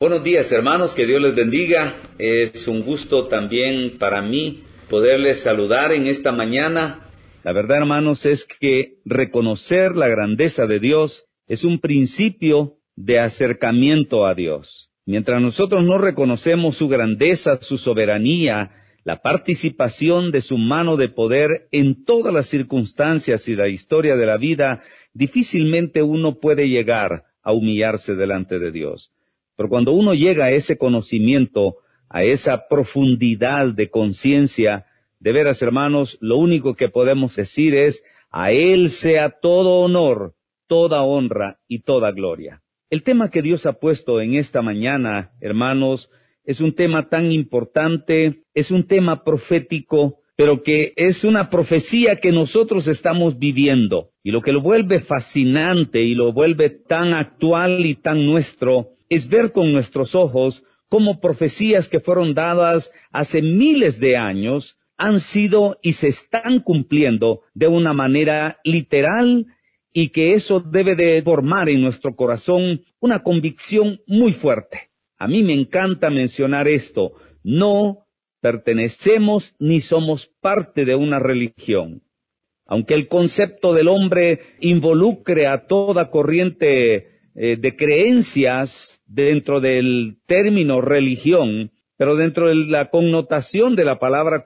Buenos días, hermanos, que Dios les bendiga. Es un gusto también para mí poderles saludar en esta mañana. La verdad, hermanos, es que reconocer la grandeza de Dios es un principio de acercamiento a Dios. Mientras nosotros no reconocemos su grandeza, su soberanía, la participación de su mano de poder en todas las circunstancias y la historia de la vida, difícilmente uno puede llegar a humillarse delante de Dios. Pero cuando uno llega a ese conocimiento, a esa profundidad de conciencia, de veras, hermanos, lo único que podemos decir es, a Él sea todo honor, toda honra y toda gloria. El tema que Dios ha puesto en esta mañana, hermanos, es un tema tan importante, es un tema profético, pero que es una profecía que nosotros estamos viviendo. Y lo que lo vuelve fascinante y lo vuelve tan actual y tan nuestro, es ver con nuestros ojos cómo profecías que fueron dadas hace miles de años han sido y se están cumpliendo de una manera literal, y que eso debe de formar en nuestro corazón una convicción muy fuerte. A mí me encanta mencionar esto: no pertenecemos ni somos parte de una religión. Aunque el concepto del hombre involucre a toda corriente de creencias dentro del término religión, pero dentro de la connotación de la palabra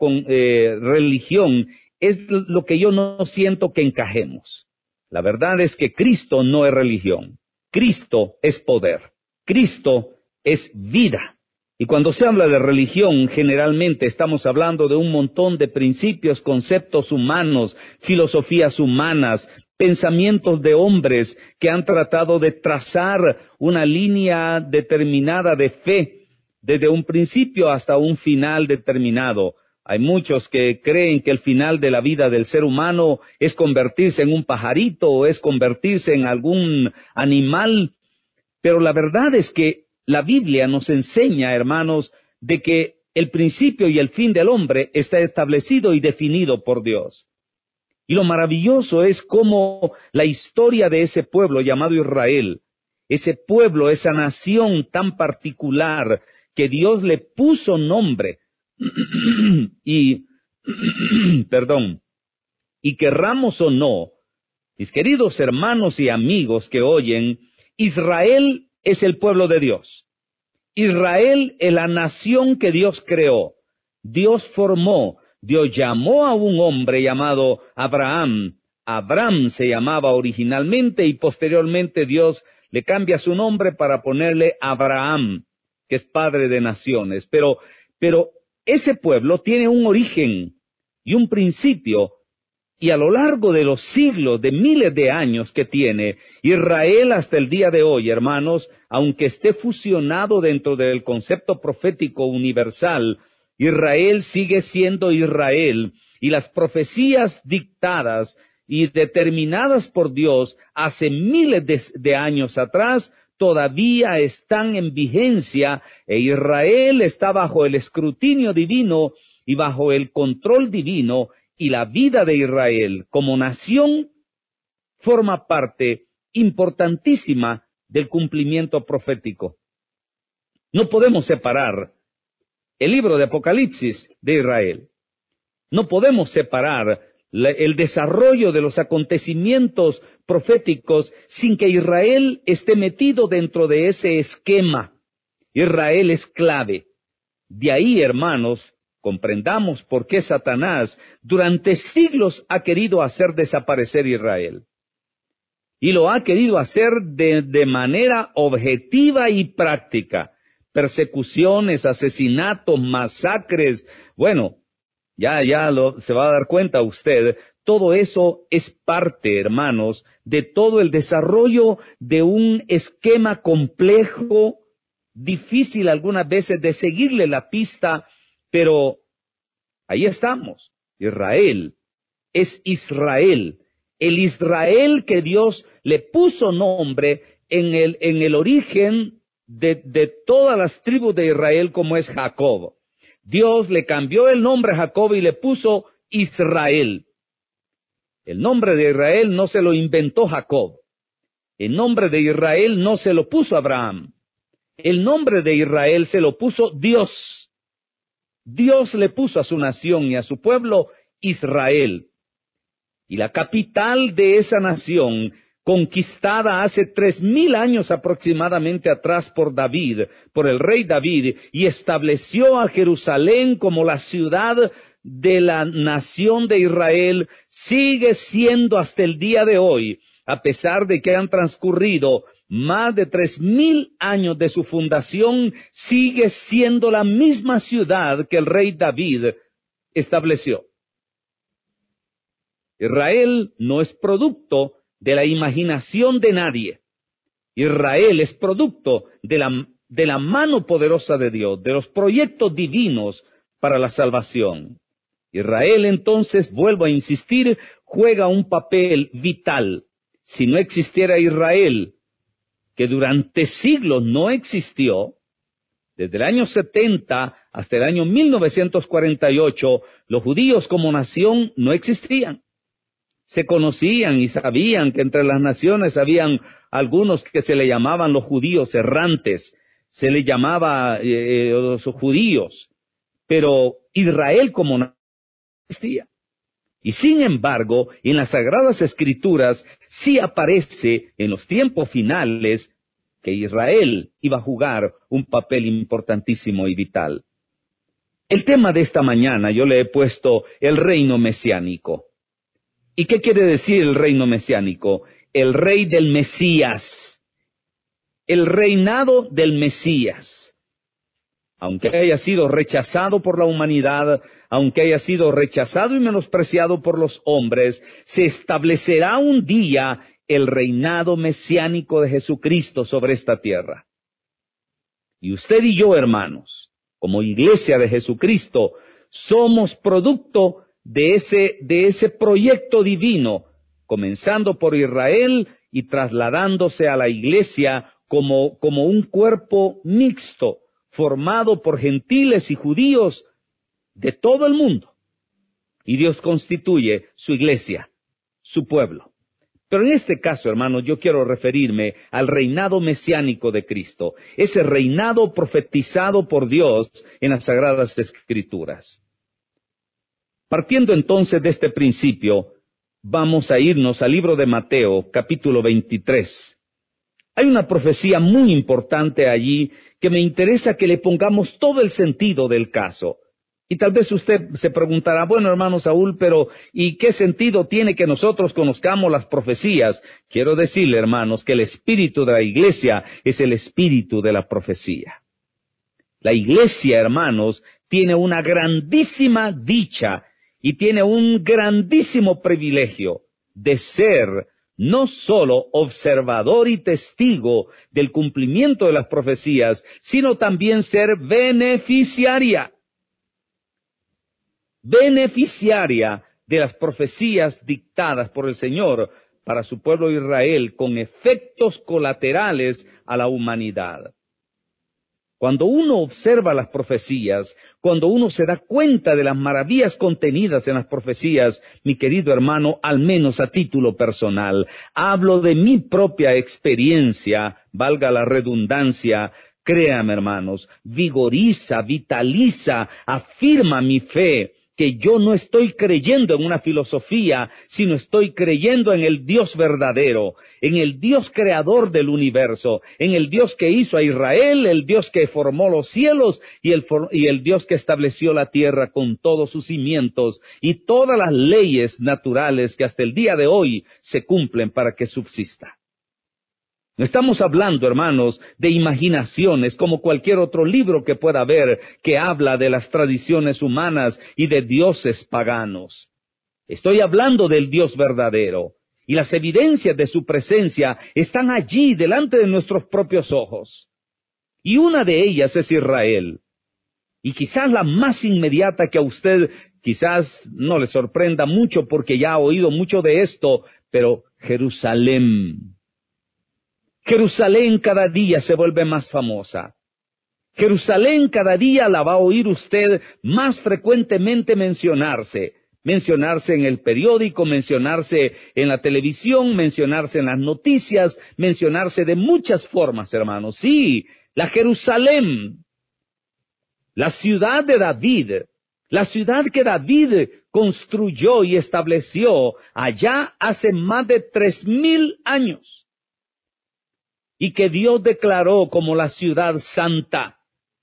religión es lo que yo no siento que encajemos. La verdad es que Cristo no es religión. Cristo es poder. Cristo es vida. Y cuando se habla de religión, generalmente estamos hablando de un montón de principios, conceptos humanos, filosofías humanas, pensamientos de hombres que han tratado de trazar una línea determinada de fe, desde un principio hasta un final determinado. Hay muchos que creen que el final de la vida del ser humano es convertirse en un pajarito o es convertirse en algún animal, pero la verdad es que la Biblia nos enseña, hermanos, de que el principio y el fin del hombre está establecido y definido por Dios. Y lo maravilloso es cómo la historia de ese pueblo llamado Israel, ese pueblo, esa nación tan particular que Dios le puso nombre, y querramos o no, mis queridos hermanos y amigos que oyen, Israel es el pueblo de Dios. Israel es la nación que Dios creó. Dios formó, Dios llamó a un hombre llamado Abraham. Abraham se llamaba originalmente y posteriormente Dios le cambia su nombre para ponerle Abraham, que es padre de naciones. Pero ese pueblo tiene un origen y un principio, y a lo largo de los siglos, de miles de años que tiene, Israel hasta el día de hoy, hermanos, aunque esté fusionado dentro del concepto profético universal, Israel sigue siendo Israel, y las profecías dictadas y determinadas por Dios hace miles de años atrás todavía están en vigencia, e Israel está bajo el escrutinio divino y bajo el control divino, y la vida de Israel como nación forma parte importantísima del cumplimiento profético. No podemos separar el libro de Apocalipsis de Israel. No podemos separar el desarrollo de los acontecimientos proféticos sin que Israel esté metido dentro de ese esquema. Israel es clave. De ahí, hermanos, comprendamos por qué Satanás durante siglos ha querido hacer desaparecer Israel. Y lo ha querido hacer de manera objetiva y práctica. Persecuciones, asesinatos, masacres. Bueno, se va a dar cuenta usted. Todo eso es parte, hermanos, de todo el desarrollo de un esquema complejo, difícil algunas veces de seguirle la pista, pero ahí estamos. Israel es Israel, el Israel que Dios le puso nombre en el origen de todas las tribus de Israel, como es Jacob. Dios le cambió el nombre a Jacob y le puso Israel. El nombre de Israel no se lo inventó Jacob. El nombre de Israel no se lo puso Abraham. El nombre de Israel se lo puso Dios. Dios le puso a su nación y a su pueblo Israel. Y la capital de esa nación, conquistada hace 3000 años aproximadamente atrás por David, por el rey David, y estableció a Jerusalén como la ciudad de la nación de Israel, sigue siendo hasta el día de hoy, a pesar de que han transcurrido más de 3000 años de su fundación, sigue siendo la misma ciudad que el rey David estableció. Israel no es producto de la imaginación de nadie. Israel es producto de la mano poderosa de Dios, de los proyectos divinos para la salvación. Israel, entonces, vuelvo a insistir, juega un papel vital. Si no existiera Israel, que durante siglos no existió, desde el año 70 hasta el año 1948, los judíos como nación no existían. Se conocían y sabían que entre las naciones habían algunos que se le llamaban los judíos errantes, se le llamaba los judíos, pero Israel como nación no existía. Y sin embargo, en las Sagradas Escrituras sí aparece en los tiempos finales que Israel iba a jugar un papel importantísimo y vital. El tema de esta mañana yo le he puesto el reino mesiánico. ¿Y qué quiere decir el reino mesiánico? El rey del Mesías, el reinado del Mesías. Aunque haya sido rechazado por la humanidad, aunque haya sido rechazado y menospreciado por los hombres, se establecerá un día el reinado mesiánico de Jesucristo sobre esta tierra. Y usted y yo, hermanos, como iglesia de Jesucristo, somos producto de ese proyecto divino, comenzando por Israel y trasladándose a la iglesia como un cuerpo mixto, formado por gentiles y judíos de todo el mundo. Y Dios constituye su iglesia, su pueblo. Pero en este caso, hermanos, yo quiero referirme al reinado mesiánico de Cristo, ese reinado profetizado por Dios en las Sagradas Escrituras. Partiendo entonces de este principio, vamos a irnos al libro de Mateo, capítulo 23. Hay una profecía muy importante allí que me interesa que le pongamos todo el sentido del caso. Y tal vez usted se preguntará, bueno, hermano Saúl, pero ¿y qué sentido tiene que nosotros conozcamos las profecías? Quiero decirle, hermanos, que el espíritu de la iglesia es el espíritu de la profecía. La iglesia, hermanos, tiene una grandísima dicha y tiene un grandísimo privilegio de ser no solo observador y testigo del cumplimiento de las profecías, sino también ser beneficiaria de las profecías dictadas por el Señor para su pueblo Israel con efectos colaterales a la humanidad. Cuando uno observa las profecías, cuando uno se da cuenta de las maravillas contenidas en las profecías, mi querido hermano, al menos a título personal, hablo de mi propia experiencia, valga la redundancia, créame hermanos, vigoriza, vitaliza, afirma mi fe, que yo no estoy creyendo en una filosofía, sino estoy creyendo en el Dios verdadero, en el Dios creador del universo, en el Dios que hizo a Israel, el Dios que formó los cielos y el Dios que estableció la tierra con todos sus cimientos y todas las leyes naturales que hasta el día de hoy se cumplen para que subsista. No estamos hablando, hermanos, de imaginaciones como cualquier otro libro que pueda haber que habla de las tradiciones humanas y de dioses paganos. Estoy hablando del Dios verdadero, y las evidencias de su presencia están allí delante de nuestros propios ojos. Y una de ellas es Israel. Y quizás la más inmediata que a usted quizás no le sorprenda mucho porque ya ha oído mucho de esto, pero Jerusalén. Jerusalén cada día se vuelve más famosa. Jerusalén cada día la va a oír usted más frecuentemente mencionarse en el periódico, mencionarse en la televisión, mencionarse en las noticias, mencionarse de muchas formas, hermanos. Sí, la Jerusalén, la ciudad de David, la ciudad que David construyó y estableció allá hace más de 3000 años, y que Dios declaró como la ciudad santa.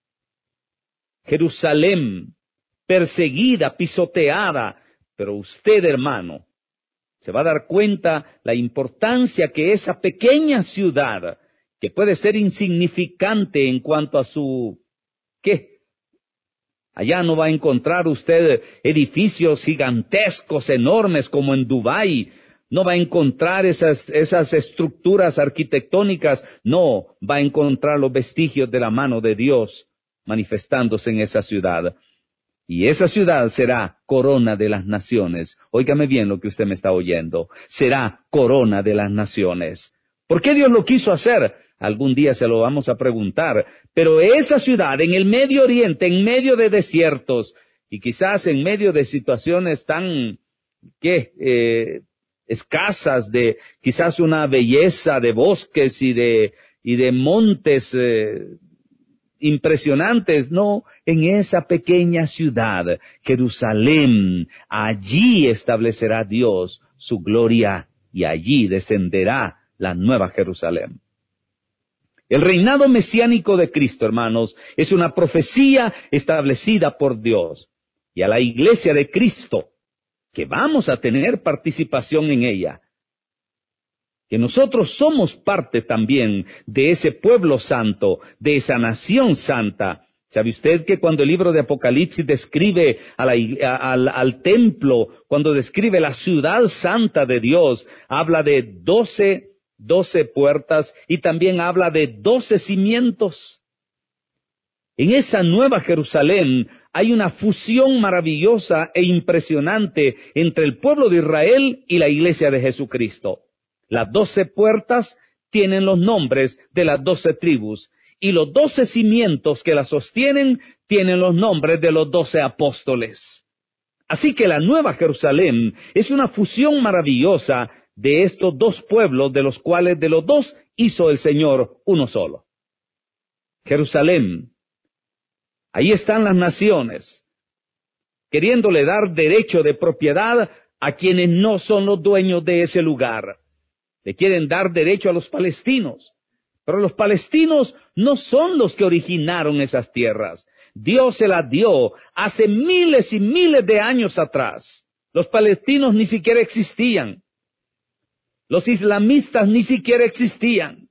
Jerusalén, perseguida, pisoteada, pero usted, hermano, se va a dar cuenta la importancia que esa pequeña ciudad, que puede ser insignificante en cuanto a su, ¿qué? Allá no va a encontrar usted edificios gigantescos, enormes, como en Dubái. No va a encontrar esas estructuras arquitectónicas. No, va a encontrar los vestigios de la mano de Dios manifestándose en esa ciudad. Y esa ciudad será corona de las naciones. Óigame bien lo que usted me está oyendo. Será corona de las naciones. ¿Por qué Dios lo quiso hacer? Algún día se lo vamos a preguntar. Pero esa ciudad en el Medio Oriente, en medio de desiertos, y quizás en medio de situaciones tan, escasas, de quizás una belleza de bosques y de montes, impresionantes, no, en esa pequeña ciudad, Jerusalén, allí establecerá Dios su gloria y allí descenderá la nueva Jerusalén. El reinado mesiánico de Cristo, hermanos, es una profecía establecida por Dios, y a la iglesia de Cristo, que vamos a tener participación en ella, que nosotros somos parte también de ese pueblo santo, de esa nación santa. ¿Sabe usted que cuando el libro de Apocalipsis describe al templo, cuando describe la ciudad santa de Dios, habla de 12 puertas y también habla de 12 cimientos? En esa nueva Jerusalén hay una fusión maravillosa e impresionante entre el pueblo de Israel y la iglesia de Jesucristo. Las 12 puertas tienen los nombres de las 12 tribus, y los 12 cimientos que las sostienen tienen los nombres de los 12 apóstoles. Así que la nueva Jerusalén es una fusión maravillosa de estos dos pueblos, de los cuales de los dos hizo el Señor uno solo. Jerusalén, ahí están las naciones, queriéndole dar derecho de propiedad a quienes no son los dueños de ese lugar. Le quieren dar derecho a los palestinos, pero los palestinos no son los que originaron esas tierras. Dios se las dio hace miles y miles de años atrás. Los palestinos ni siquiera existían. Los islamistas ni siquiera existían.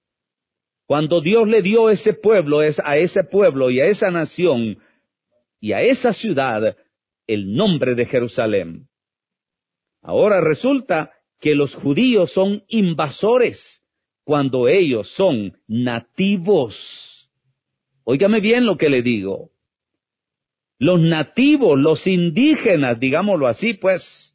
Cuando Dios le dio a ese pueblo y a esa nación y a esa ciudad el nombre de Jerusalén. Ahora resulta que los judíos son invasores cuando ellos son nativos. Óigame bien lo que le digo. Los nativos, los indígenas, digámoslo así, pues,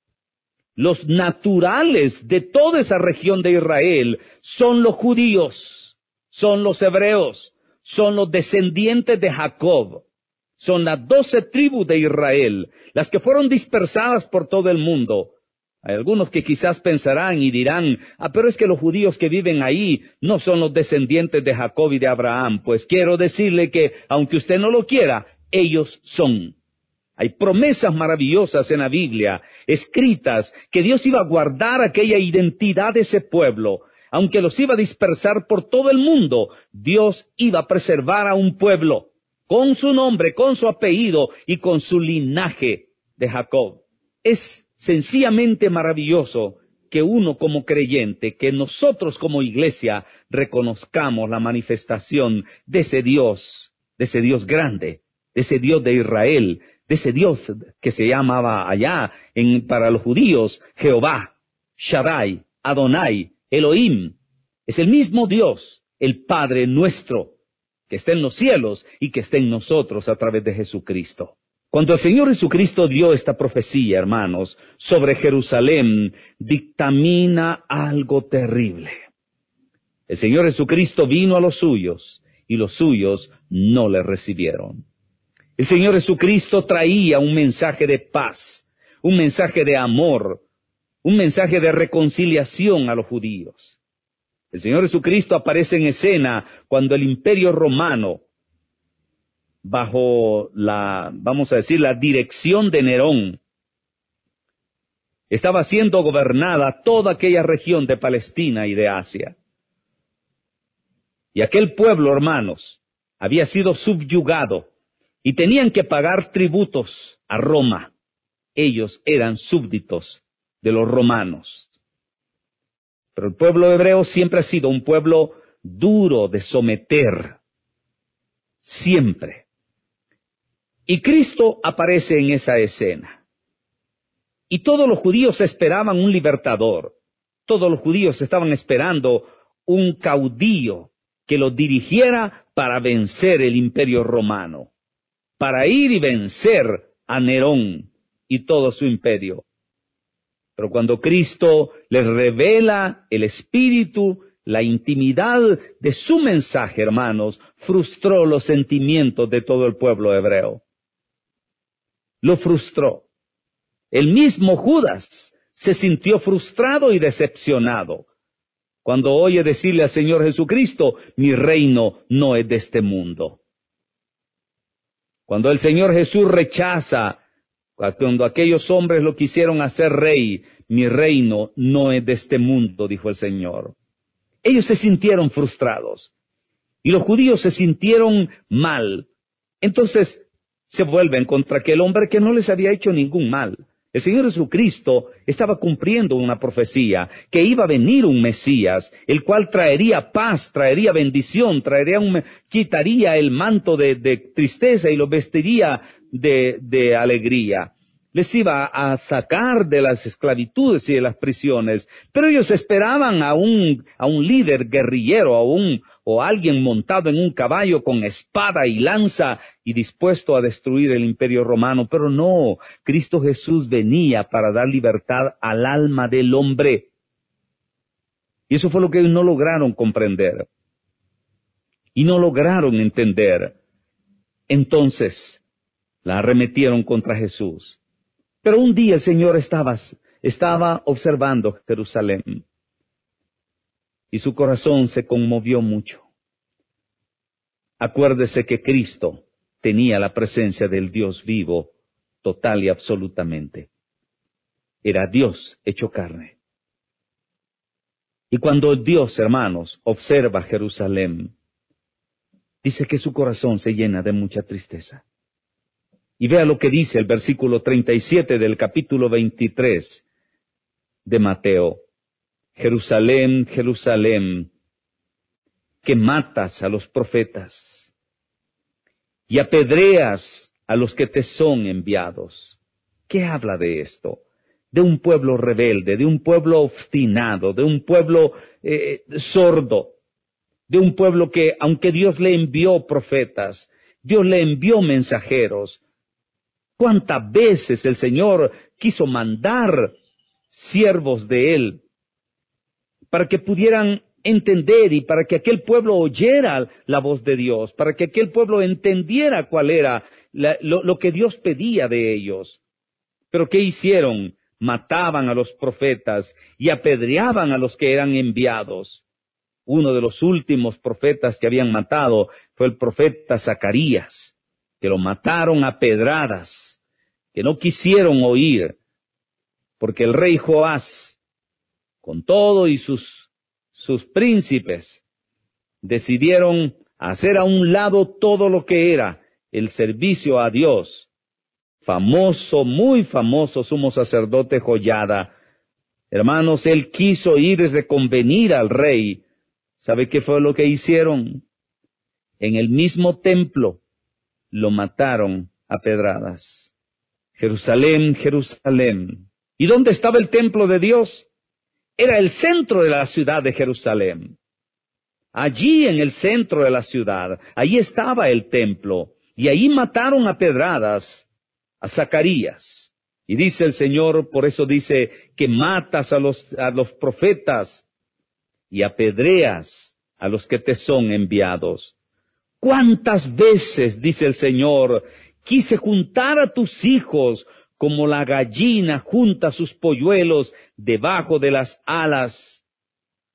los naturales de toda esa región de Israel son los judíos, son los hebreos, son los descendientes de Jacob, son las 12 tribus de Israel, las que fueron dispersadas por todo el mundo. Hay algunos que quizás pensarán y dirán, pero es que los judíos que viven ahí no son los descendientes de Jacob y de Abraham. Pues quiero decirle que, aunque usted no lo quiera, ellos son. Hay promesas maravillosas en la Biblia, escritas, que Dios iba a guardar aquella identidad de ese pueblo. Aunque los iba a dispersar por todo el mundo, Dios iba a preservar a un pueblo, con su nombre, con su apellido y con su linaje de Jacob. Es sencillamente maravilloso que uno como creyente, que nosotros como iglesia reconozcamos la manifestación de ese Dios grande, de ese Dios de Israel, de ese Dios que se llamaba allá para los judíos Jehová, Shaddai, Adonai, Elohim. Es el mismo Dios, el Padre nuestro, que está en los cielos y que está en nosotros a través de Jesucristo. Cuando el Señor Jesucristo dio esta profecía, hermanos, sobre Jerusalén, dictamina algo terrible. El Señor Jesucristo vino a los suyos, y los suyos no le recibieron. El Señor Jesucristo traía un mensaje de paz, un mensaje de amor, un mensaje de reconciliación a los judíos. El Señor Jesucristo aparece en escena cuando el Imperio Romano, bajo vamos a decir, la dirección de Nerón, estaba siendo gobernada toda aquella región de Palestina y de Asia. Y aquel pueblo, hermanos, había sido subyugado y tenían que pagar tributos a Roma. Ellos eran súbditos de los romanos. Pero el pueblo hebreo siempre ha sido un pueblo duro de someter. Siempre. Y Cristo aparece en esa escena. Y todos los judíos esperaban un libertador. Todos los judíos estaban esperando un caudillo que los dirigiera para vencer el imperio romano, para ir y vencer a Nerón y todo su imperio. Pero cuando Cristo les revela el espíritu, la intimidad de su mensaje, hermanos, frustró los sentimientos de todo el pueblo hebreo. Lo frustró. El mismo Judas se sintió frustrado y decepcionado cuando oye decirle al Señor Jesucristo, mi reino no es de este mundo. Cuando el Señor Jesús rechaza, cuando aquellos hombres lo quisieron hacer rey, mi reino no es de este mundo, dijo el Señor. Ellos se sintieron frustrados y los judíos se sintieron mal. Entonces se vuelven contra aquel hombre que no les había hecho ningún mal. El Señor Jesucristo estaba cumpliendo una profecía, que iba a venir un Mesías, el cual traería paz, traería bendición, quitaría el manto de tristeza y lo vestiría de alegría. Les iba a sacar de las esclavitudes y de las prisiones, pero ellos esperaban a un líder guerrillero, o alguien montado en un caballo con espada y lanza y dispuesto a destruir el imperio romano. Pero no, Cristo Jesús venía para dar libertad al alma del hombre. Y eso fue lo que ellos no lograron comprender. Y no lograron entender. Entonces, la arremetieron contra Jesús. Pero un día el Señor estaba observando Jerusalén. Y su corazón se conmovió mucho. Acuérdese que Cristo tenía la presencia del Dios vivo, total y absolutamente. Era Dios hecho carne. Y cuando Dios, hermanos, observa Jerusalén, dice que su corazón se llena de mucha tristeza. Y vea lo que dice el versículo 37 del capítulo 23 de Mateo. Jerusalén, Jerusalén, que matas a los profetas y apedreas a los que te son enviados. ¿Qué habla de esto? De un pueblo rebelde, de un pueblo obstinado, de un pueblo sordo, de un pueblo que, aunque Dios le envió profetas, Dios le envió mensajeros. ¿Cuántas veces el Señor quiso mandar siervos de Él para que pudieran entender y para que aquel pueblo oyera la voz de Dios, para que aquel pueblo entendiera cuál era lo que Dios pedía de ellos? Pero ¿qué hicieron? Mataban a los profetas y apedreaban a los que eran enviados. Uno de los últimos profetas que habían matado fue el profeta Zacarías, que lo mataron a pedradas, que no quisieron oír, porque el rey Joás, con todo y sus príncipes, decidieron hacer a un lado todo lo que era el servicio a Dios. Famoso, muy famoso sumo sacerdote Joiada. Hermanos, él quiso ir y reconvenir al rey. ¿Sabe qué fue lo que hicieron? En el mismo templo lo mataron a pedradas. Jerusalén, Jerusalén. ¿Y dónde estaba el templo de Dios? Era el centro de la ciudad de Jerusalén. Allí en el centro de la ciudad, allí estaba el templo, y allí mataron a pedradas a Zacarías. Y dice el Señor, por eso dice, que matas a los profetas y apedreas a los que te son enviados. ¿Cuántas veces, dice el Señor, quise juntar a tus hijos como la gallina junta sus polluelos debajo de las alas,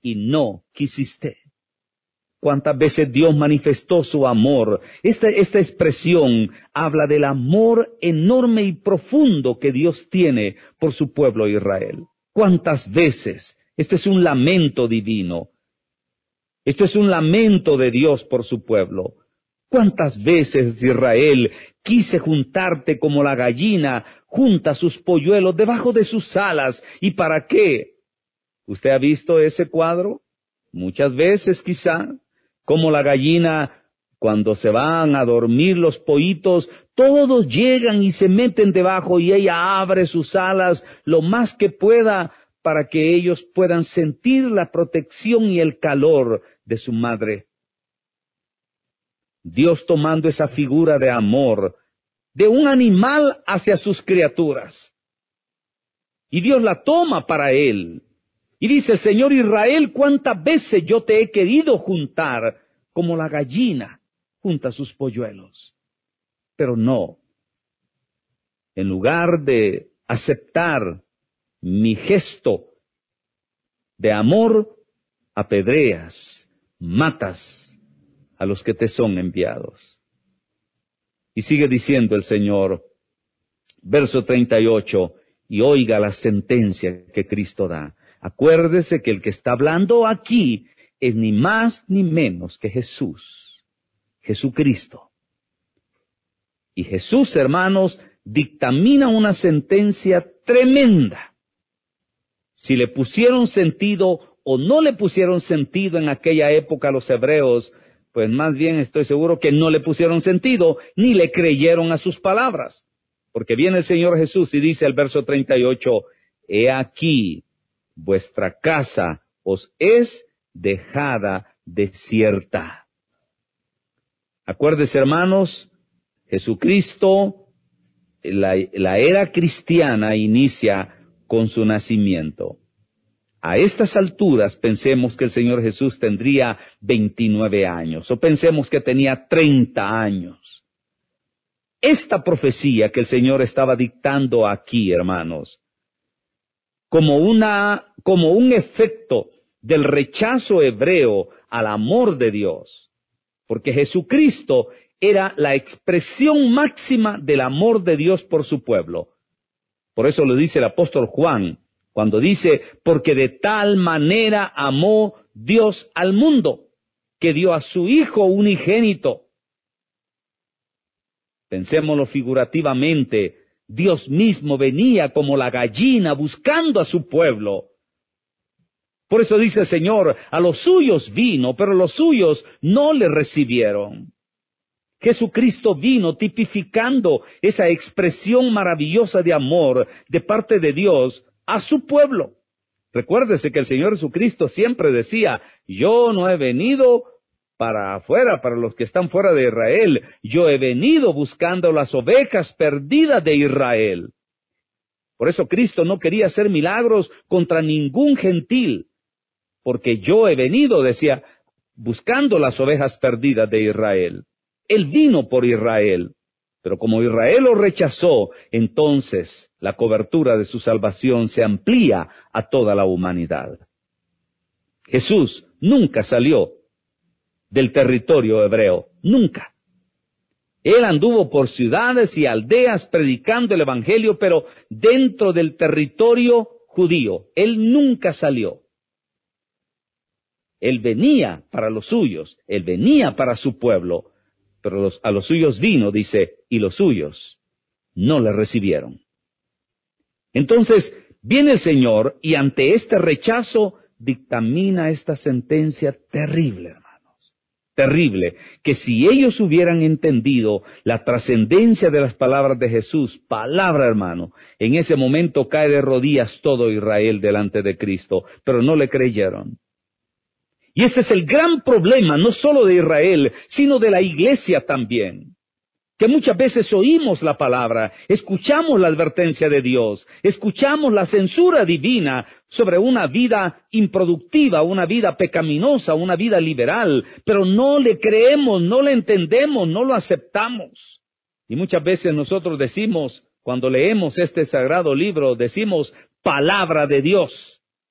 y no quisiste. ¿Cuántas veces Dios manifestó su amor? Esta expresión habla del amor enorme y profundo que Dios tiene por su pueblo Israel. ¿Cuántas veces? Esto es un lamento divino. Esto es un lamento de Dios por su pueblo. ¿Cuántas veces, Israel, quise juntarte como la gallina junta sus polluelos debajo de sus alas? ¿Y para qué? ¿Usted ha visto ese cuadro? Muchas veces quizá, como la gallina, cuando se van a dormir los pollitos, todos llegan y se meten debajo y ella abre sus alas lo más que pueda para que ellos puedan sentir la protección y el calor de su madre. Dios tomando esa figura de amor de un animal hacia sus criaturas. Y Dios la toma para él. Y dice, Señor Israel, ¿cuántas veces yo te he querido juntar como la gallina junta sus polluelos? Pero no. En lugar de aceptar mi gesto de amor, apedreas, matas a los que te son enviados. Y sigue diciendo el Señor, verso 38, y oiga la sentencia que Cristo da. Acuérdese que el que está hablando aquí es ni más ni menos que Jesús, Jesucristo. Y Jesús, hermanos, dictamina una sentencia tremenda. Si le pusieron sentido o no le pusieron sentido en aquella época a los hebreos, pues más bien estoy seguro que no le pusieron sentido ni le creyeron a sus palabras. Porque viene el Señor Jesús y dice el verso 38, he aquí, vuestra casa os es dejada desierta. Acuérdense, hermanos, Jesucristo, la era cristiana inicia con su nacimiento. A estas alturas pensemos que el Señor Jesús tendría 29 años, o pensemos que tenía 30 años. Esta profecía que el Señor estaba dictando aquí, hermanos, como un efecto del rechazo hebreo al amor de Dios, porque Jesucristo era la expresión máxima del amor de Dios por su pueblo. Por eso lo dice el apóstol Juan, cuando dice, porque de tal manera amó Dios al mundo, que dio a su Hijo unigénito. Pensémoslo figurativamente, Dios mismo venía como la gallina buscando a su pueblo. Por eso dice el Señor, a los suyos vino, pero los suyos no le recibieron. Jesucristo vino tipificando esa expresión maravillosa de amor de parte de Dios a su pueblo. Recuérdese que el Señor Jesucristo siempre decía, yo no he venido para afuera, para los que están fuera de Israel, yo he venido buscando las ovejas perdidas de Israel. Por eso Cristo no quería hacer milagros contra ningún gentil, porque yo he venido, decía, buscando las ovejas perdidas de Israel. Él vino por Israel, pero como Israel lo rechazó, entonces la cobertura de su salvación se amplía a toda la humanidad. Jesús nunca salió del territorio hebreo, nunca. Él anduvo por ciudades y aldeas predicando el evangelio, pero dentro del territorio judío. Él nunca salió. Él venía para los suyos, él venía para su pueblo, pero a los suyos vino, dice, y los suyos no le recibieron. Entonces, viene el Señor y ante este rechazo dictamina esta sentencia terrible, hermanos. Terrible, que si ellos hubieran entendido la trascendencia de las palabras de Jesús, palabra, hermano, en ese momento cae de rodillas todo Israel delante de Cristo, pero no le creyeron. Y este es el gran problema, no solo de Israel, sino de la iglesia también. Que muchas veces oímos la palabra, escuchamos la advertencia de Dios, escuchamos la censura divina sobre una vida improductiva, una vida pecaminosa, una vida liberal, pero no le creemos, no le entendemos, no lo aceptamos. Y muchas veces nosotros decimos, cuando leemos este sagrado libro, decimos palabra de Dios.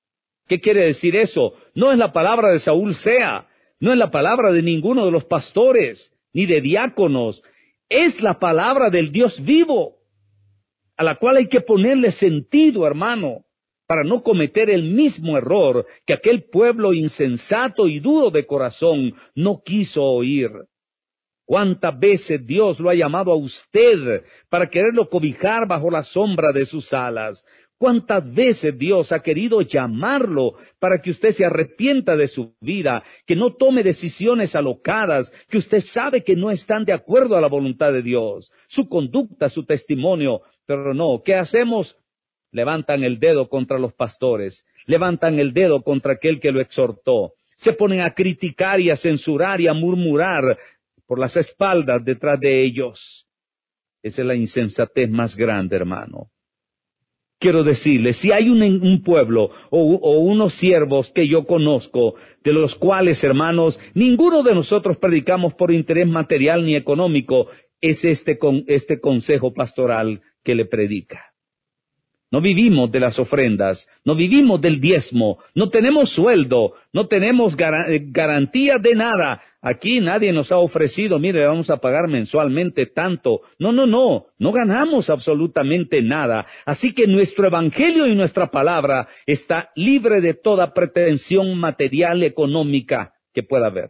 ¿Qué quiere decir eso? No es la palabra de Saúl Sea, no es la palabra de ninguno de los pastores, ni de diáconos. Es la palabra del Dios vivo, a la cual hay que ponerle sentido, hermano, para no cometer el mismo error que aquel pueblo insensato y duro de corazón no quiso oír. ¿Cuántas veces Dios lo ha llamado a usted para quererlo cobijar bajo la sombra de sus alas? ¿Cuántas veces Dios ha querido llamarlo para que usted se arrepienta de su vida, que no tome decisiones alocadas, que usted sabe que no están de acuerdo a la voluntad de Dios, su conducta, su testimonio? Pero no, ¿qué hacemos? Levantan el dedo contra los pastores, levantan el dedo contra aquel que lo exhortó, se ponen a criticar y a censurar y a murmurar por las espaldas detrás de ellos. Esa es la insensatez más grande, hermano. Quiero decirle, si hay un pueblo o unos siervos que yo conozco, de los cuales, hermanos, ninguno de nosotros predicamos por interés material ni económico, es este consejo pastoral que le predica. No vivimos de las ofrendas, no vivimos del diezmo, no tenemos sueldo, no tenemos garantía de nada. Aquí nadie nos ha ofrecido, mire, vamos a pagar mensualmente tanto. No ganamos absolutamente nada. Así que nuestro evangelio y nuestra palabra está libre de toda pretensión material económica que pueda haber.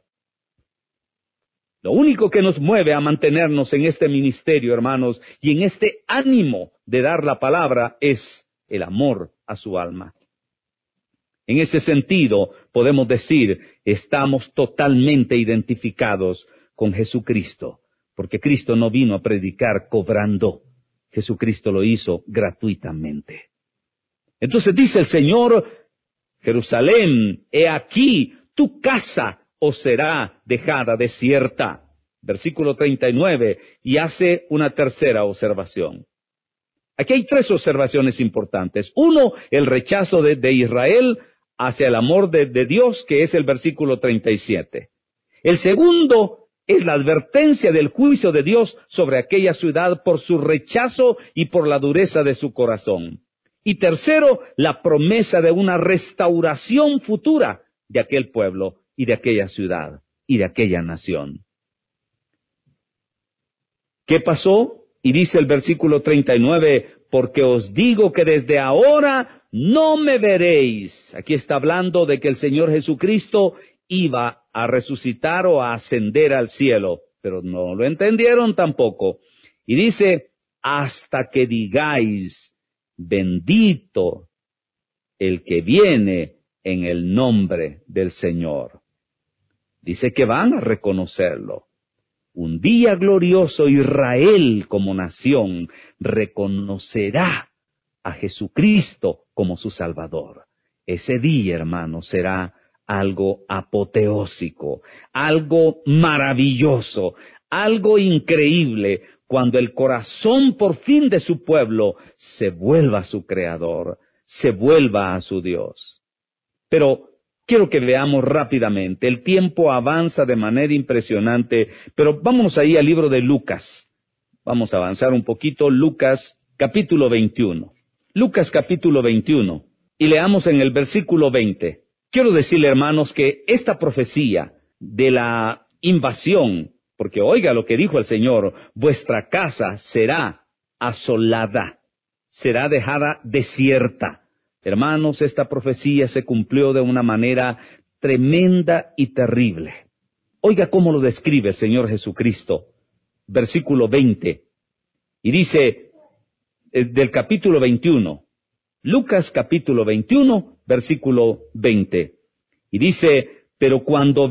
Lo único que nos mueve a mantenernos en este ministerio, hermanos, y en este ánimo de dar la palabra es el amor a su alma. En ese sentido, podemos decir, estamos totalmente identificados con Jesucristo, porque Cristo no vino a predicar cobrando, Jesucristo lo hizo gratuitamente. Entonces dice el Señor, Jerusalén, he aquí, tu casa os será dejada desierta. Versículo 39, y hace una tercera observación. Aquí hay tres observaciones importantes. Uno, el rechazo de Israel hacia el amor de Dios, que es el versículo 37. El segundo es la advertencia del juicio de Dios sobre aquella ciudad por su rechazo y por la dureza de su corazón. Y tercero, la promesa de una restauración futura de aquel pueblo y de aquella ciudad y de aquella nación. ¿Qué pasó? Y dice el versículo 39, porque os digo que desde ahora no me veréis. Aquí está hablando de que el Señor Jesucristo iba a resucitar o a ascender al cielo, pero no lo entendieron tampoco. Y dice, hasta que digáis, bendito el que viene en el nombre del Señor. Dice que van a reconocerlo. Un día glorioso Israel como nación reconocerá a Jesucristo como su Salvador. Ese día, hermano, será algo apoteósico, algo maravilloso, algo increíble, cuando el corazón por fin de su pueblo se vuelva a su Creador, se vuelva a su Dios. Pero quiero que veamos rápidamente, el tiempo avanza de manera impresionante, pero vámonos ahí al libro de Lucas. Vamos a avanzar un poquito, Lucas capítulo 21. Lucas capítulo 21, y leamos en el versículo 20. Quiero decirle, hermanos, que esta profecía de la invasión, porque oiga lo que dijo el Señor, vuestra casa será asolada, será dejada desierta. Hermanos, esta profecía se cumplió de una manera tremenda y terrible. Oiga cómo lo describe el Señor Jesucristo, versículo 20, y dice del capítulo 21, Lucas capítulo 21, versículo 20, y dice, pero cuando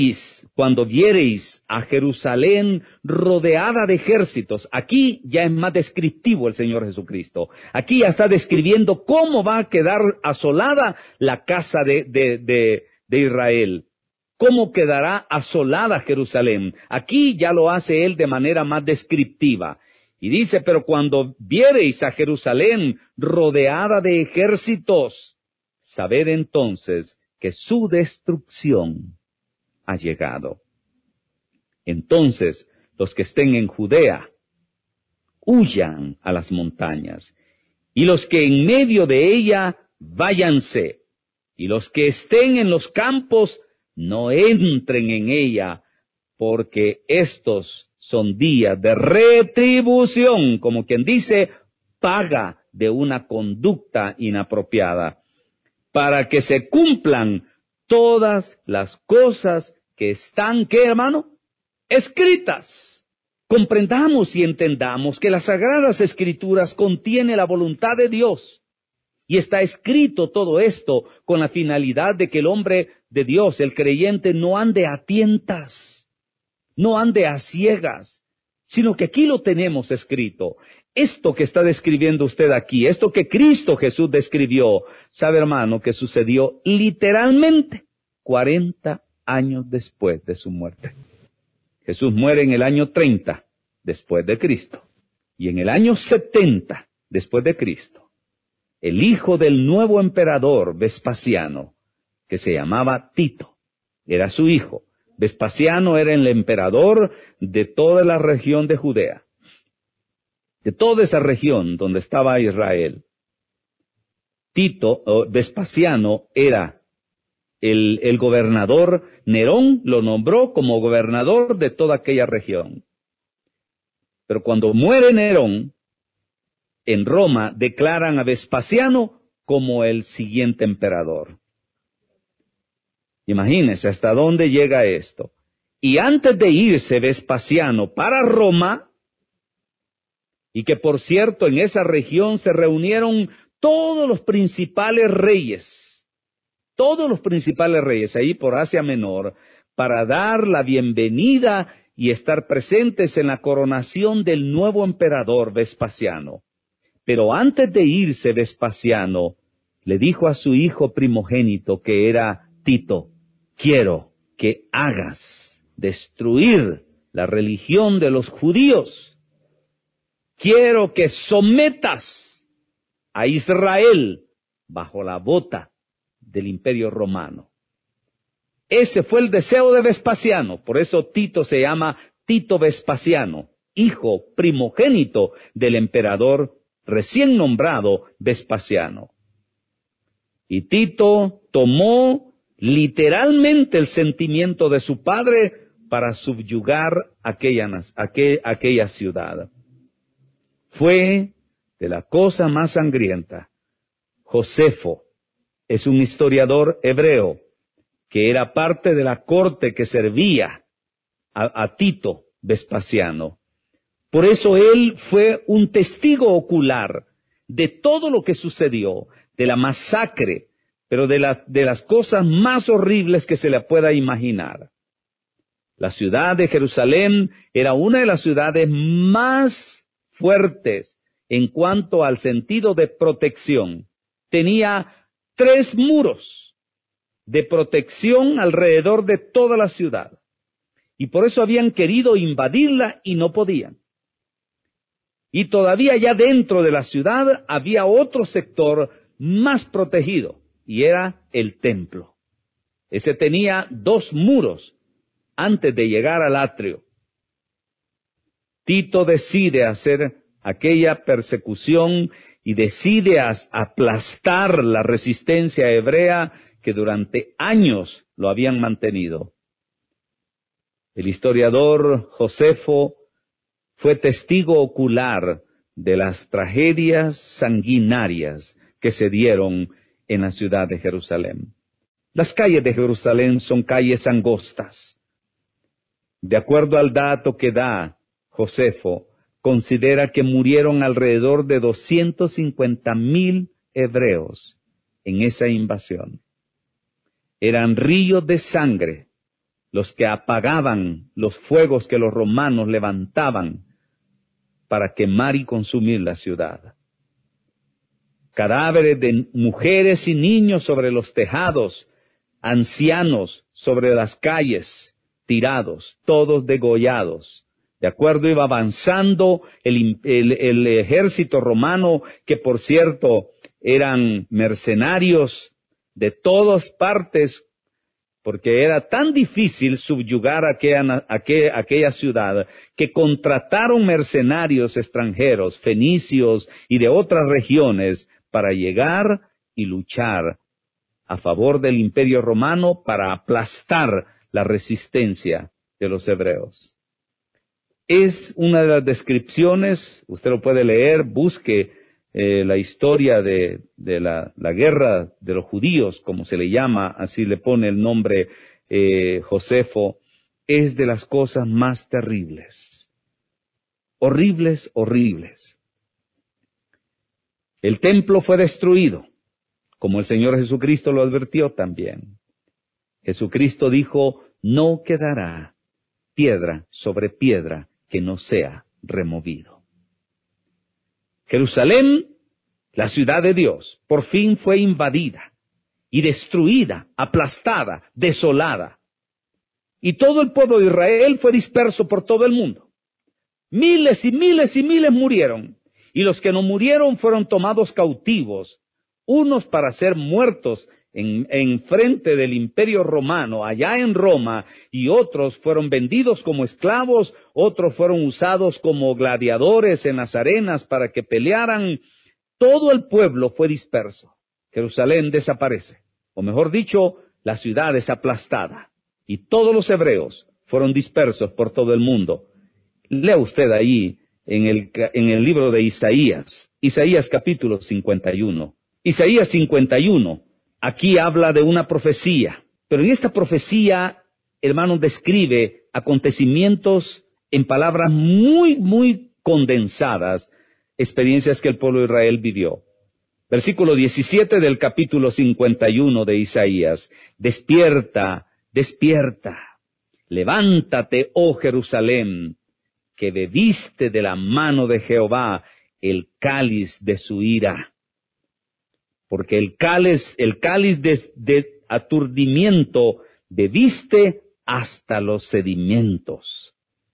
viereis a Jerusalén rodeada de ejércitos, aquí ya es más descriptivo el Señor Jesucristo, aquí ya está describiendo cómo va a quedar asolada la casa de Israel, cómo quedará asolada Jerusalén. Aquí ya lo hace él de manera más descriptiva. Y dice, pero cuando viereis a Jerusalén rodeada de ejércitos, sabed entonces que su destrucción ha llegado. Entonces, los que estén en Judea, huyan a las montañas, y los que en medio de ella, váyanse, y los que estén en los campos no entren en ella, porque estos son días de retribución, como quien dice, paga de una conducta inapropiada, para que se cumplan todas las cosas que están, ¿qué, hermano? Escritas. Comprendamos y entendamos que las Sagradas Escrituras contienen la voluntad de Dios. Y está escrito todo esto con la finalidad de que el hombre de Dios, el creyente, no ande a tientas, no ande a ciegas, sino que aquí lo tenemos escrito. Esto que está describiendo usted aquí, esto que Cristo Jesús describió, sabe, hermano, que sucedió literalmente 40 años después de su muerte. Jesús muere en el año 30 después de Cristo, y en el año 70 después de Cristo, el hijo del nuevo emperador Vespasiano, que se llamaba Tito, era su hijo. Vespasiano era el emperador de toda la región de Judea, de toda esa región donde estaba Israel. Vespasiano era el gobernador. Nerón lo nombró como gobernador de toda aquella región. Pero cuando muere Nerón, en Roma declaran a Vespasiano como el siguiente emperador. Imagínense hasta dónde llega esto. Y antes de irse Vespasiano para Roma, y que por cierto en esa región se reunieron todos los principales reyes ahí por Asia Menor, para dar la bienvenida y estar presentes en la coronación del nuevo emperador Vespasiano. Pero antes de irse Vespasiano, le dijo a su hijo primogénito, que era Tito: quiero que hagas destruir la religión de los judíos. Quiero que sometas a Israel bajo la bota del Imperio Romano. Ese fue el deseo de Vespasiano. Por eso Tito se llama Tito Vespasiano, hijo primogénito del emperador recién nombrado Vespasiano. Y Tito tomó literalmente el sentimiento de su padre para subyugar aquella ciudad. Fue de la cosa más sangrienta. Josefo es un historiador hebreo que era parte de la corte que servía a Tito Vespasiano. Por eso él fue un testigo ocular de todo lo que sucedió, de la masacre, pero de las cosas más horribles que se le pueda imaginar. La ciudad de Jerusalén era una de las ciudades más fuertes en cuanto al sentido de protección. Tenía 3 muros de protección alrededor de toda la ciudad. Y por eso habían querido invadirla y no podían. Y todavía ya dentro de la ciudad había otro sector más protegido, y era el templo. Ese tenía 2 muros antes de llegar al atrio. Tito decide hacer aquella persecución y decide aplastar la resistencia hebrea que durante años lo habían mantenido. El historiador Josefo fue testigo ocular de las tragedias sanguinarias que se dieron en la ciudad de Jerusalén. Las calles de Jerusalén son calles angostas. De acuerdo al dato que da Josefo, considera que murieron alrededor de 250,000 hebreos en esa invasión. Eran ríos de sangre los que apagaban los fuegos que los romanos levantaban para quemar y consumir la ciudad. Cadáveres de mujeres y niños sobre los tejados, ancianos sobre las calles, tirados, todos degollados. De acuerdo, iba avanzando el ejército romano, que por cierto eran mercenarios de todas partes, porque era tan difícil subyugar aquella ciudad, que contrataron mercenarios extranjeros, fenicios y de otras regiones, para llegar y luchar a favor del Imperio Romano para aplastar la resistencia de los hebreos. Es una de las descripciones, usted lo puede leer, busque la historia de la guerra de los judíos, como se le llama, así le pone el nombre Josefo, es de las cosas más terribles. Horribles, horribles. El templo fue destruido, como el Señor Jesucristo lo advirtió también. Jesucristo dijo, no quedará piedra sobre piedra que no sea removido. Jerusalén, la ciudad de Dios, por fin fue invadida y destruida, aplastada, desolada. Y todo el pueblo de Israel fue disperso por todo el mundo. Miles y miles y miles murieron, y los que no murieron fueron tomados cautivos, unos para ser muertos en frente del Imperio Romano, allá en Roma, y otros fueron vendidos como esclavos, otros fueron usados como gladiadores en las arenas para que pelearan. Todo el pueblo fue disperso. Jerusalén desaparece, o mejor dicho, la ciudad es aplastada, y todos los hebreos fueron dispersos por todo el mundo. Lea usted ahí en el libro de Isaías, Isaías capítulo 51. Isaías 51, aquí habla de una profecía, pero en esta profecía, hermano, describe acontecimientos en palabras muy, muy condensadas, experiencias que el pueblo de Israel vivió. Versículo 17 del capítulo 51 de Isaías, despierta, despierta, levántate, oh Jerusalén, que bebiste de la mano de Jehová el cáliz de su ira. Porque el cáliz de aturdimiento bebiste hasta los sedimentos.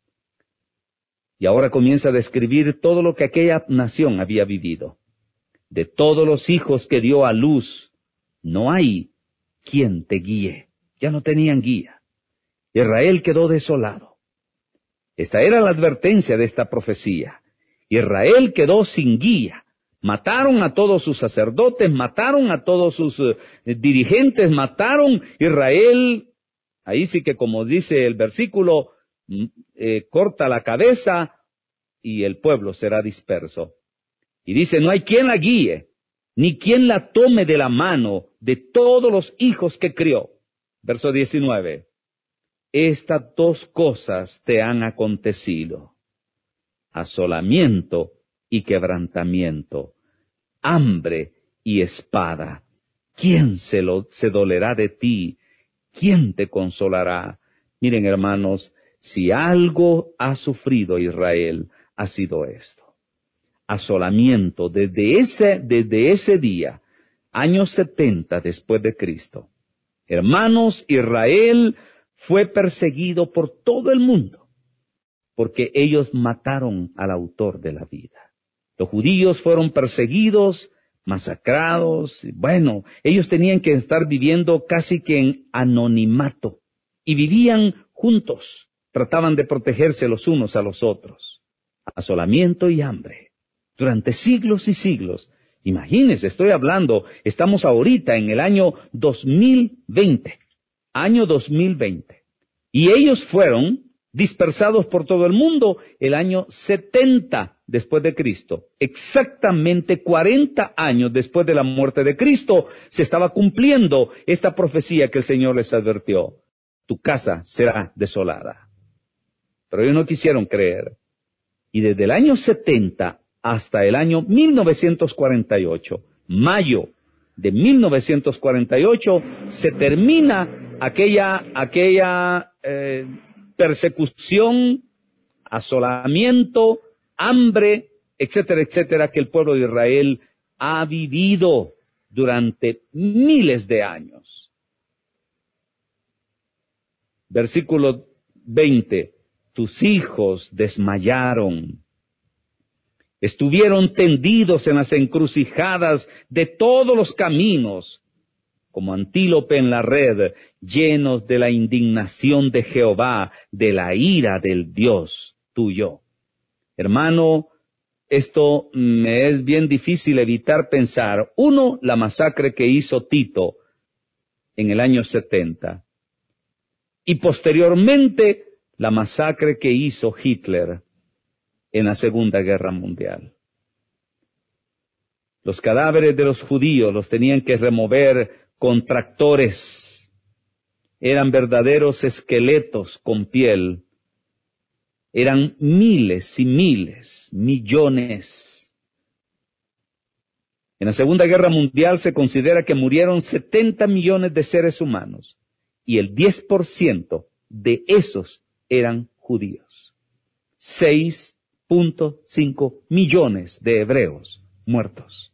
Y ahora comienza a describir todo lo que aquella nación había vivido. De todos los hijos que dio a luz, no hay quien te guíe. Ya no tenían guía. Israel quedó desolado. Esta era la advertencia de esta profecía. Israel quedó sin guía. Mataron a todos sus sacerdotes, mataron a todos sus dirigentes, mataron Israel. Ahí sí que, como dice el versículo, corta la cabeza y el pueblo será disperso. Y dice, no hay quien la guíe, ni quien la tome de la mano de todos los hijos que crió. Verso 19. Estas dos cosas te han acontecido: asolamiento y quebrantamiento, hambre y espada. ¿Quién se dolerá de ti? ¿Quién te consolará? Miren, hermanos, si algo ha sufrido Israel, ha sido esto. Asolamiento desde ese día, año 70 después de Cristo. Hermanos, Israel fue perseguido por todo el mundo, porque ellos mataron al autor de la vida. Los judíos fueron perseguidos, masacrados. Bueno, ellos tenían que estar viviendo casi que en anonimato, y vivían juntos, trataban de protegerse los unos a los otros. Asolamiento y hambre, durante siglos y siglos. Imagínense, estamos ahorita en el año 2020, y ellos fueron dispersados por todo el mundo el año 70 después de Cristo. Exactamente 40 años después de la muerte de Cristo se estaba cumpliendo esta profecía que el Señor les advirtió. Tu casa será desolada. Pero ellos no quisieron creer. Y desde el año 70 hasta el año 1948, mayo de 1948, se termina aquella persecución, asolamiento, hambre, etcétera, etcétera, que el pueblo de Israel ha vivido durante miles de años. Versículo 20. Tus hijos desmayaron. Estuvieron tendidos en las encrucijadas de todos los caminos, como antílope en la red, llenos de la indignación de Jehová, de la ira del Dios tuyo. Hermano, esto me es bien difícil evitar pensar. Uno, la masacre que hizo Tito en el año 70. Y posteriormente, la masacre que hizo Hitler en la Segunda Guerra Mundial. Los cadáveres de los judíos los tenían que remover con tractores. Eran verdaderos esqueletos con piel. Eran miles y miles, millones. En la Segunda Guerra Mundial se considera que murieron 70 millones de seres humanos y el 10% de esos eran judíos. 6.5 millones de hebreos muertos.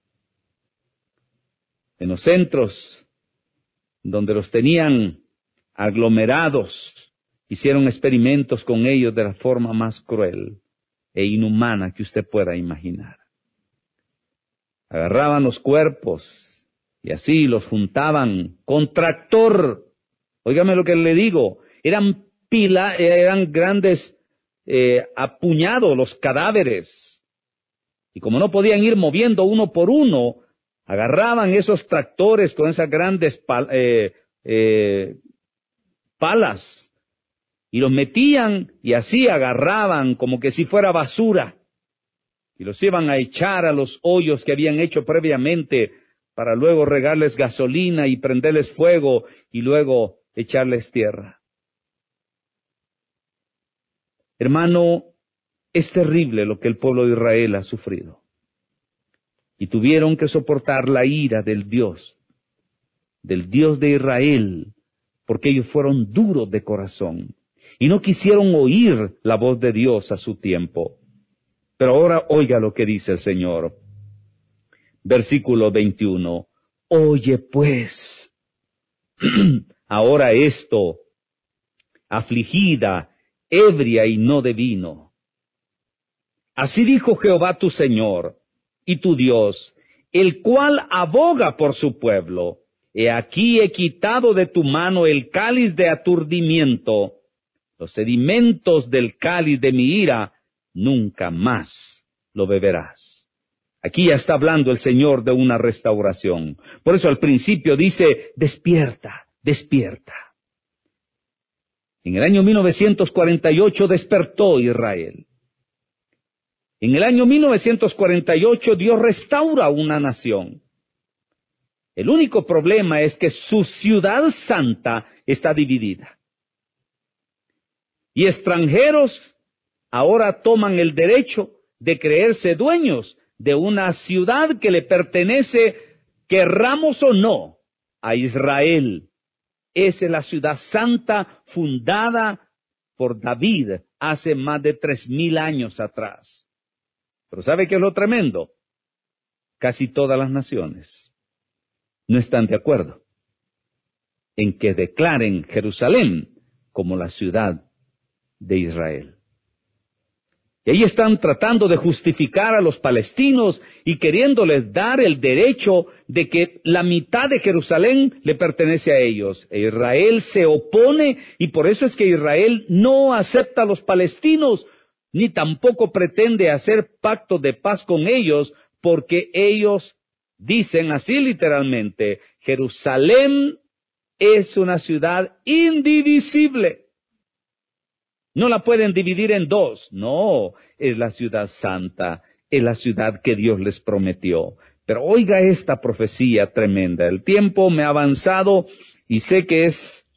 En los centros donde los tenían aglomerados, hicieron experimentos con ellos de la forma más cruel e inhumana que usted pueda imaginar. Agarraban los cuerpos y así los juntaban con tractor. Óigame lo que le digo, eran grandes apuñados los cadáveres. Y como no podían ir moviendo uno por uno, agarraban esos tractores con esas grandes palas y los metían y así agarraban como que si fuera basura y los iban a echar a los hoyos que habían hecho previamente para luego regarles gasolina y prenderles fuego y luego echarles tierra. Hermano, es terrible lo que el pueblo de Israel ha sufrido. Y tuvieron que soportar la ira del Dios de Israel, porque ellos fueron duros de corazón y no quisieron oír la voz de Dios a su tiempo. Pero ahora oiga lo que dice el Señor. Versículo 21. Oye pues, ahora esto, afligida, ebria y no de vino. Así dijo Jehová tu Señor y tu Dios, el cual aboga por su pueblo. He aquí he quitado de tu mano el cáliz de aturdimiento, los sedimentos del cáliz de mi ira, nunca más lo beberás. Aquí ya está hablando el Señor de una restauración. Por eso al principio dice, despierta, despierta. En el año 1948 despertó Israel. En el año 1948 Dios restaura una nación. El único problema es que su ciudad santa está dividida. Y extranjeros ahora toman el derecho de creerse dueños de una ciudad que le pertenece, querramos o no, a Israel. Esa es la ciudad santa fundada por David hace más de 3,000 años atrás. Pero ¿sabe qué es lo tremendo? Casi todas las naciones no están de acuerdo en que declaren Jerusalén como la ciudad de Israel. Y ahí están tratando de justificar a los palestinos y queriéndoles dar el derecho de que la mitad de Jerusalén le pertenece a ellos. E Israel se opone y por eso es que Israel no acepta a los palestinos, ni tampoco pretende hacer pacto de paz con ellos, porque ellos dicen así literalmente, Jerusalén es una ciudad indivisible. No la pueden dividir en dos. No, es la ciudad santa, es la ciudad que Dios les prometió. Pero oiga esta profecía tremenda. El tiempo me ha avanzado y sé que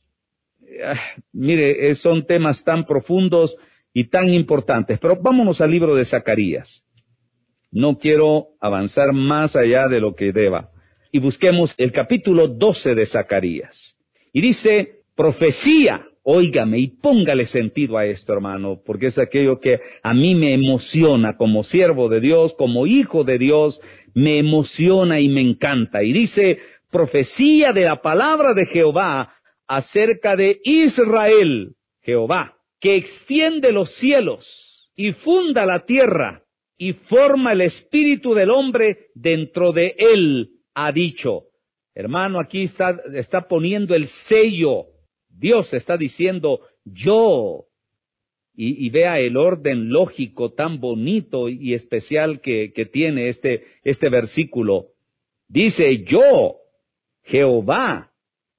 son temas tan profundos y tan importantes. Pero vámonos al libro de Zacarías. No quiero avanzar más allá de lo que deba. Y busquemos el capítulo 12 de Zacarías. Y dice, profecía. Óigame y póngale sentido a esto, hermano, porque es aquello que a mí me emociona como siervo de Dios, como hijo de Dios, me emociona y me encanta. Y dice, profecía de la palabra de Jehová acerca de Israel, Jehová, que extiende los cielos y funda la tierra y forma el espíritu del hombre dentro de él, ha dicho. Hermano, aquí está poniendo el sello. Dios está diciendo, yo, y vea el orden lógico tan bonito y especial que tiene este versículo. Dice, yo, Jehová,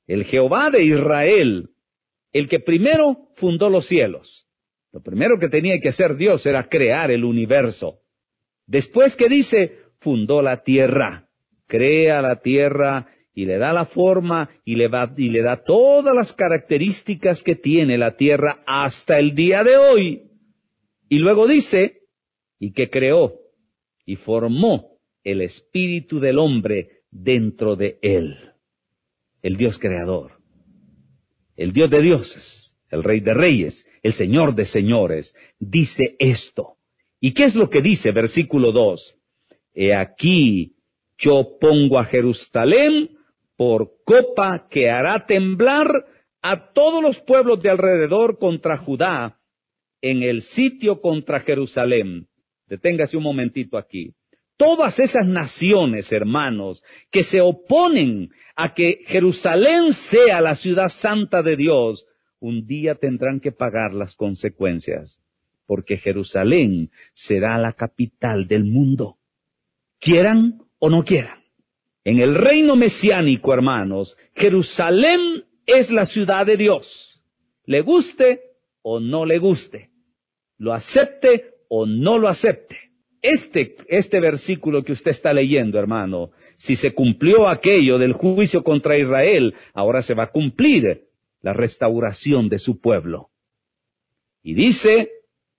el Jehová de Israel, el que primero fundó los cielos. Lo primero que tenía que hacer Dios era crear el universo. Después, ¿qué dice? Fundó la tierra. Crea la tierra y le da la forma y le da todas las características que tiene la tierra hasta el día de hoy. Y luego dice, y que creó y formó el espíritu del hombre dentro de él. El Dios creador, el Dios de dioses, el Rey de reyes, el Señor de señores, dice esto. ¿Y qué es lo que dice? Versículo 2. He aquí, yo pongo a Jerusalén por copa que hará temblar a todos los pueblos de alrededor contra Judá, en el sitio contra Jerusalén. Deténgase un momentito aquí. Todas esas naciones, hermanos, que se oponen a que Jerusalén sea la ciudad santa de Dios, un día tendrán que pagar las consecuencias, porque Jerusalén será la capital del mundo, quieran o no quieran. En el reino mesiánico, hermanos, Jerusalén es la ciudad de Dios, le guste o no le guste, lo acepte o no lo acepte. Este versículo que usted está leyendo, hermano, si se cumplió aquello del juicio contra Israel, ahora se va a cumplir la restauración de su pueblo. Y dice,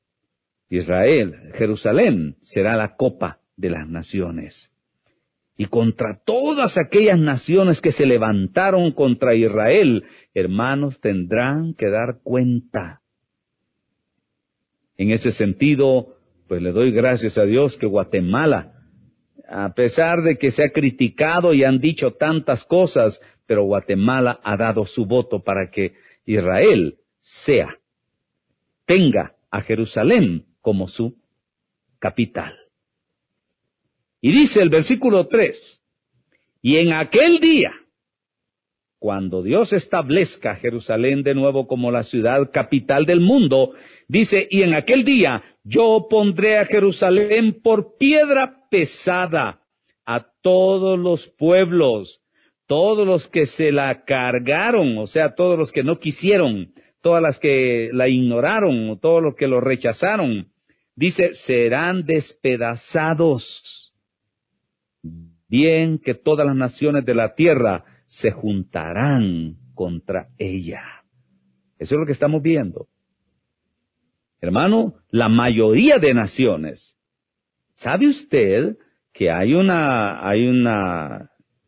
Jerusalén será la copa de las naciones. Y contra todas aquellas naciones que se levantaron contra Israel, hermanos, tendrán que dar cuenta. En ese sentido, pues le doy gracias a Dios que Guatemala, a pesar de que se ha criticado y han dicho tantas cosas, pero Guatemala ha dado su voto para que Israel tenga a Jerusalén como su capital. Y dice el versículo 3, y en aquel día, cuando Dios establezca Jerusalén de nuevo como la ciudad capital del mundo, dice, y en aquel día yo pondré a Jerusalén por piedra pesada a todos los pueblos, todos los que se la cargaron, o sea, todos los que no quisieron, todas las que la ignoraron, todos los que lo rechazaron, dice, serán despedazados. Bien que todas las naciones de la tierra se juntarán contra ella. Eso es lo que estamos viendo. Hermano, la mayoría de naciones, ¿sabe usted que hay una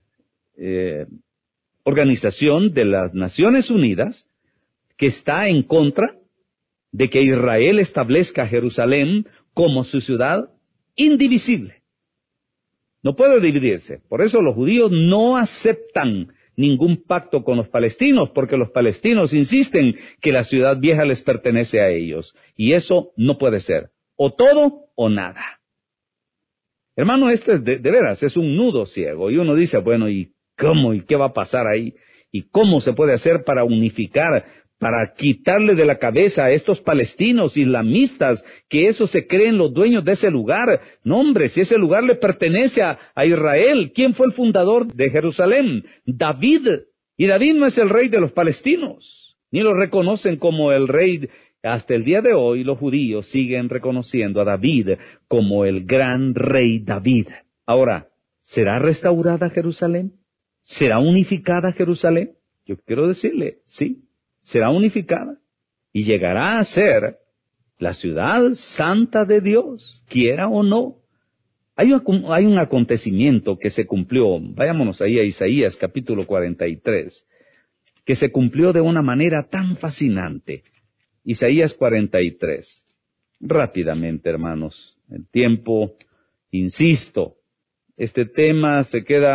organización de las Naciones Unidas que está en contra de que Israel establezca Jerusalén como su ciudad indivisible? No puede dividirse. Por eso los judíos no aceptan ningún pacto con los palestinos, porque los palestinos insisten que la ciudad vieja les pertenece a ellos. Y eso no puede ser. O todo o nada. Hermano, esto es de veras, es un nudo ciego. Y uno dice, bueno, ¿y cómo? ¿Y qué va a pasar ahí? ¿Y cómo se puede hacer para unificar, para quitarle de la cabeza a estos palestinos islamistas, que eso se creen los dueños de ese lugar? No, hombre, si ese lugar le pertenece a Israel. ¿Quién fue el fundador de Jerusalén? David. Y David no es el rey de los palestinos, ni lo reconocen como el rey. Hasta el día de hoy los judíos siguen reconociendo a David como el gran rey David. Ahora, ¿será restaurada Jerusalén? ¿Será unificada Jerusalén? Yo quiero decirle, sí. Será unificada y llegará a ser la ciudad santa de Dios, quiera o no. Hay un acontecimiento que se cumplió, vayámonos ahí a Isaías capítulo 43, que se cumplió de una manera tan fascinante. Isaías 43. Rápidamente, hermanos, el tiempo, insisto, este tema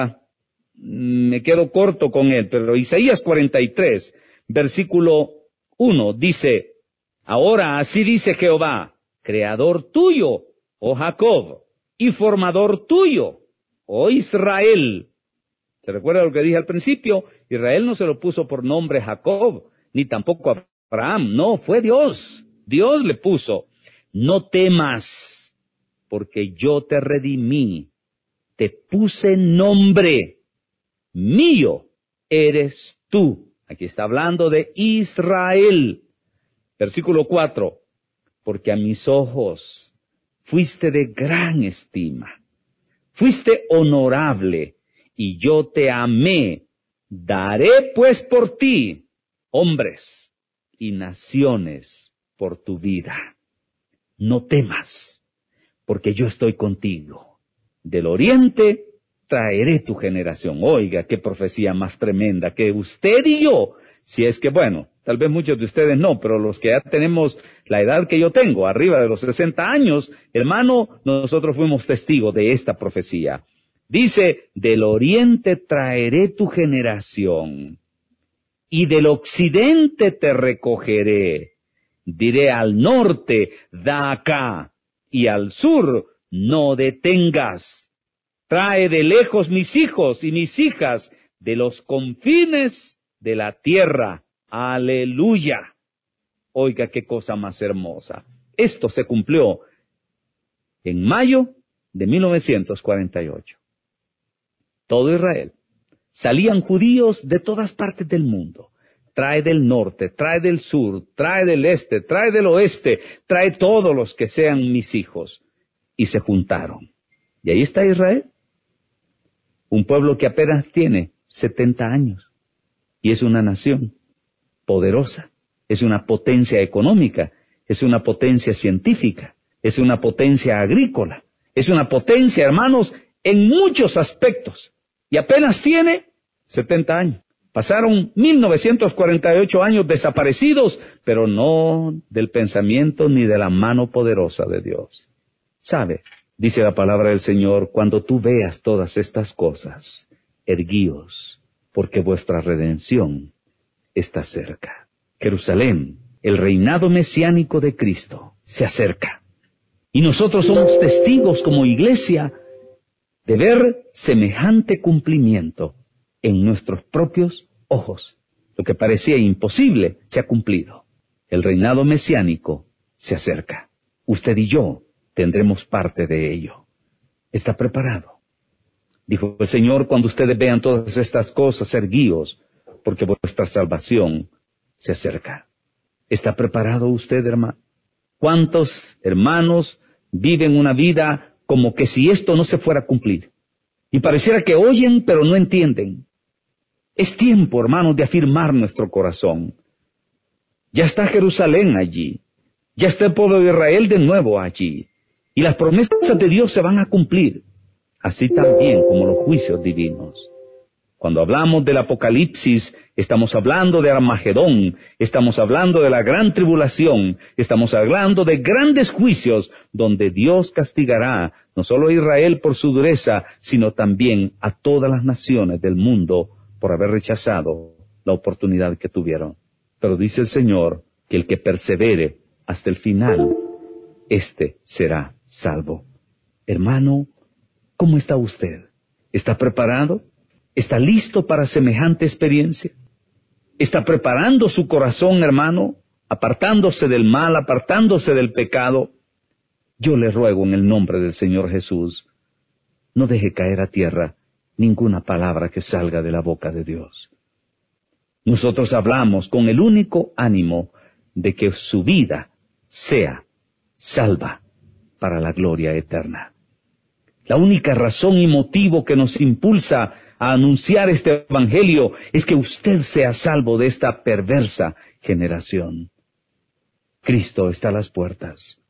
me quedo corto con él, pero Isaías 43, versículo 1, dice, ahora así dice Jehová, creador tuyo, oh Jacob, y formador tuyo, oh Israel. ¿Se recuerda lo que dije al principio? Israel no se lo puso por nombre Jacob, ni tampoco Abraham, no, fue Dios. Dios le puso, no temas, porque yo te redimí, te puse nombre, mío eres Tú, aquí está hablando de Israel. Versículo 4. Porque a mis ojos fuiste de gran estima, fuiste honorable, y yo te amé. Daré pues por ti hombres y naciones por tu vida. No temas, porque yo estoy contigo. Del oriente traeré tu generación. Oiga, qué profecía más tremenda, que usted y yo, si es que, bueno, tal vez muchos de ustedes no, pero los que ya tenemos la edad que yo tengo, arriba de los 60 años, hermano, nosotros fuimos testigos de esta profecía. Dice, del oriente traeré tu generación, y del occidente te recogeré. Diré al norte, da acá, y al sur, no detengas. Trae de lejos mis hijos y mis hijas, de los confines de la tierra. Aleluya. Oiga, qué cosa más hermosa. Esto se cumplió en mayo de 1948. Todo Israel. Salían judíos de todas partes del mundo. Trae del norte, trae del sur, trae del este, trae del oeste, trae todos los que sean mis hijos. Y se juntaron. Y ahí está Israel. Un pueblo que apenas tiene 70 años. Y es una nación poderosa. Es una potencia económica. Es una potencia científica. Es una potencia agrícola. Es una potencia, hermanos, en muchos aspectos. Y apenas tiene 70 años. Pasaron 1948 años desaparecidos, pero no del pensamiento ni de la mano poderosa de Dios. ¿Sabe? Dice la palabra del Señor, cuando tú veas todas estas cosas, erguíos, porque vuestra redención está cerca. Jerusalén, el reinado mesiánico de Cristo, se acerca. Y nosotros somos testigos como iglesia de ver semejante cumplimiento en nuestros propios ojos. Lo que parecía imposible se ha cumplido. El reinado mesiánico se acerca. Usted y yo tendremos parte de ello. ¿Está preparado? Dijo el Señor, cuando ustedes vean todas estas cosas, erguíos, porque vuestra salvación se acerca. ¿Está preparado usted, hermano? ¿Cuántos hermanos viven una vida como que si esto no se fuera a cumplir? Y pareciera que oyen, pero no entienden. Es tiempo, hermanos, de afirmar nuestro corazón. Ya está Jerusalén allí. Ya está el pueblo de Israel de nuevo allí. Y las promesas de Dios se van a cumplir, así también como los juicios divinos. Cuando hablamos del Apocalipsis, estamos hablando de Armagedón, estamos hablando de la gran tribulación, estamos hablando de grandes juicios, donde Dios castigará no solo a Israel por su dureza, sino también a todas las naciones del mundo por haber rechazado la oportunidad que tuvieron. Pero dice el Señor que el que persevere hasta el final, éste será salvo. Hermano, ¿cómo está usted? ¿Está preparado? ¿Está listo para semejante experiencia? ¿Está preparando su corazón, hermano, apartándose del mal, apartándose del pecado? Yo le ruego en el nombre del Señor Jesús, no deje caer a tierra ninguna palabra que salga de la boca de Dios. Nosotros hablamos con el único ánimo de que su vida sea salva para la gloria eterna. La única razón y motivo que nos impulsa a anunciar este evangelio es que usted sea salvo de esta perversa generación. Cristo está a las puertas.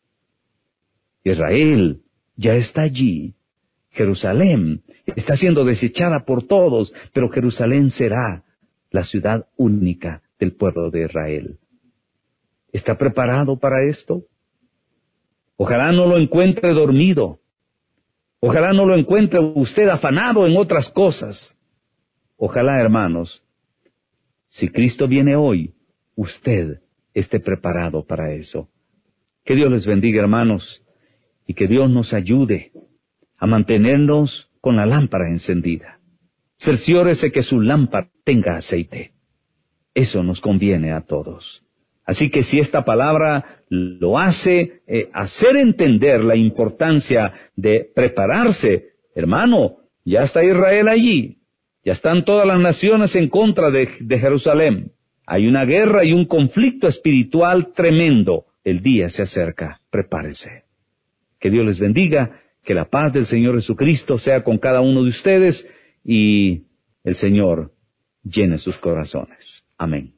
Israel ya está allí. Jerusalén está siendo desechada por todos, pero Jerusalén será la ciudad única del pueblo de Israel. ¿Está preparado para esto? Ojalá no lo encuentre dormido. Ojalá no lo encuentre usted afanado en otras cosas. Ojalá, hermanos, si Cristo viene hoy, usted esté preparado para eso. Que Dios les bendiga, hermanos, y que Dios nos ayude a mantenernos con la lámpara encendida. Cerciórese que su lámpara tenga aceite. Eso nos conviene a todos. Así que si esta palabra lo hace hacer entender la importancia de prepararse, hermano, ya está Israel allí. Ya están todas las naciones en contra de Jerusalén. Hay una guerra y un conflicto espiritual tremendo. El día se acerca. Prepárese. Que Dios les bendiga, que la paz del Señor Jesucristo sea con cada uno de ustedes y el Señor llene sus corazones. Amén.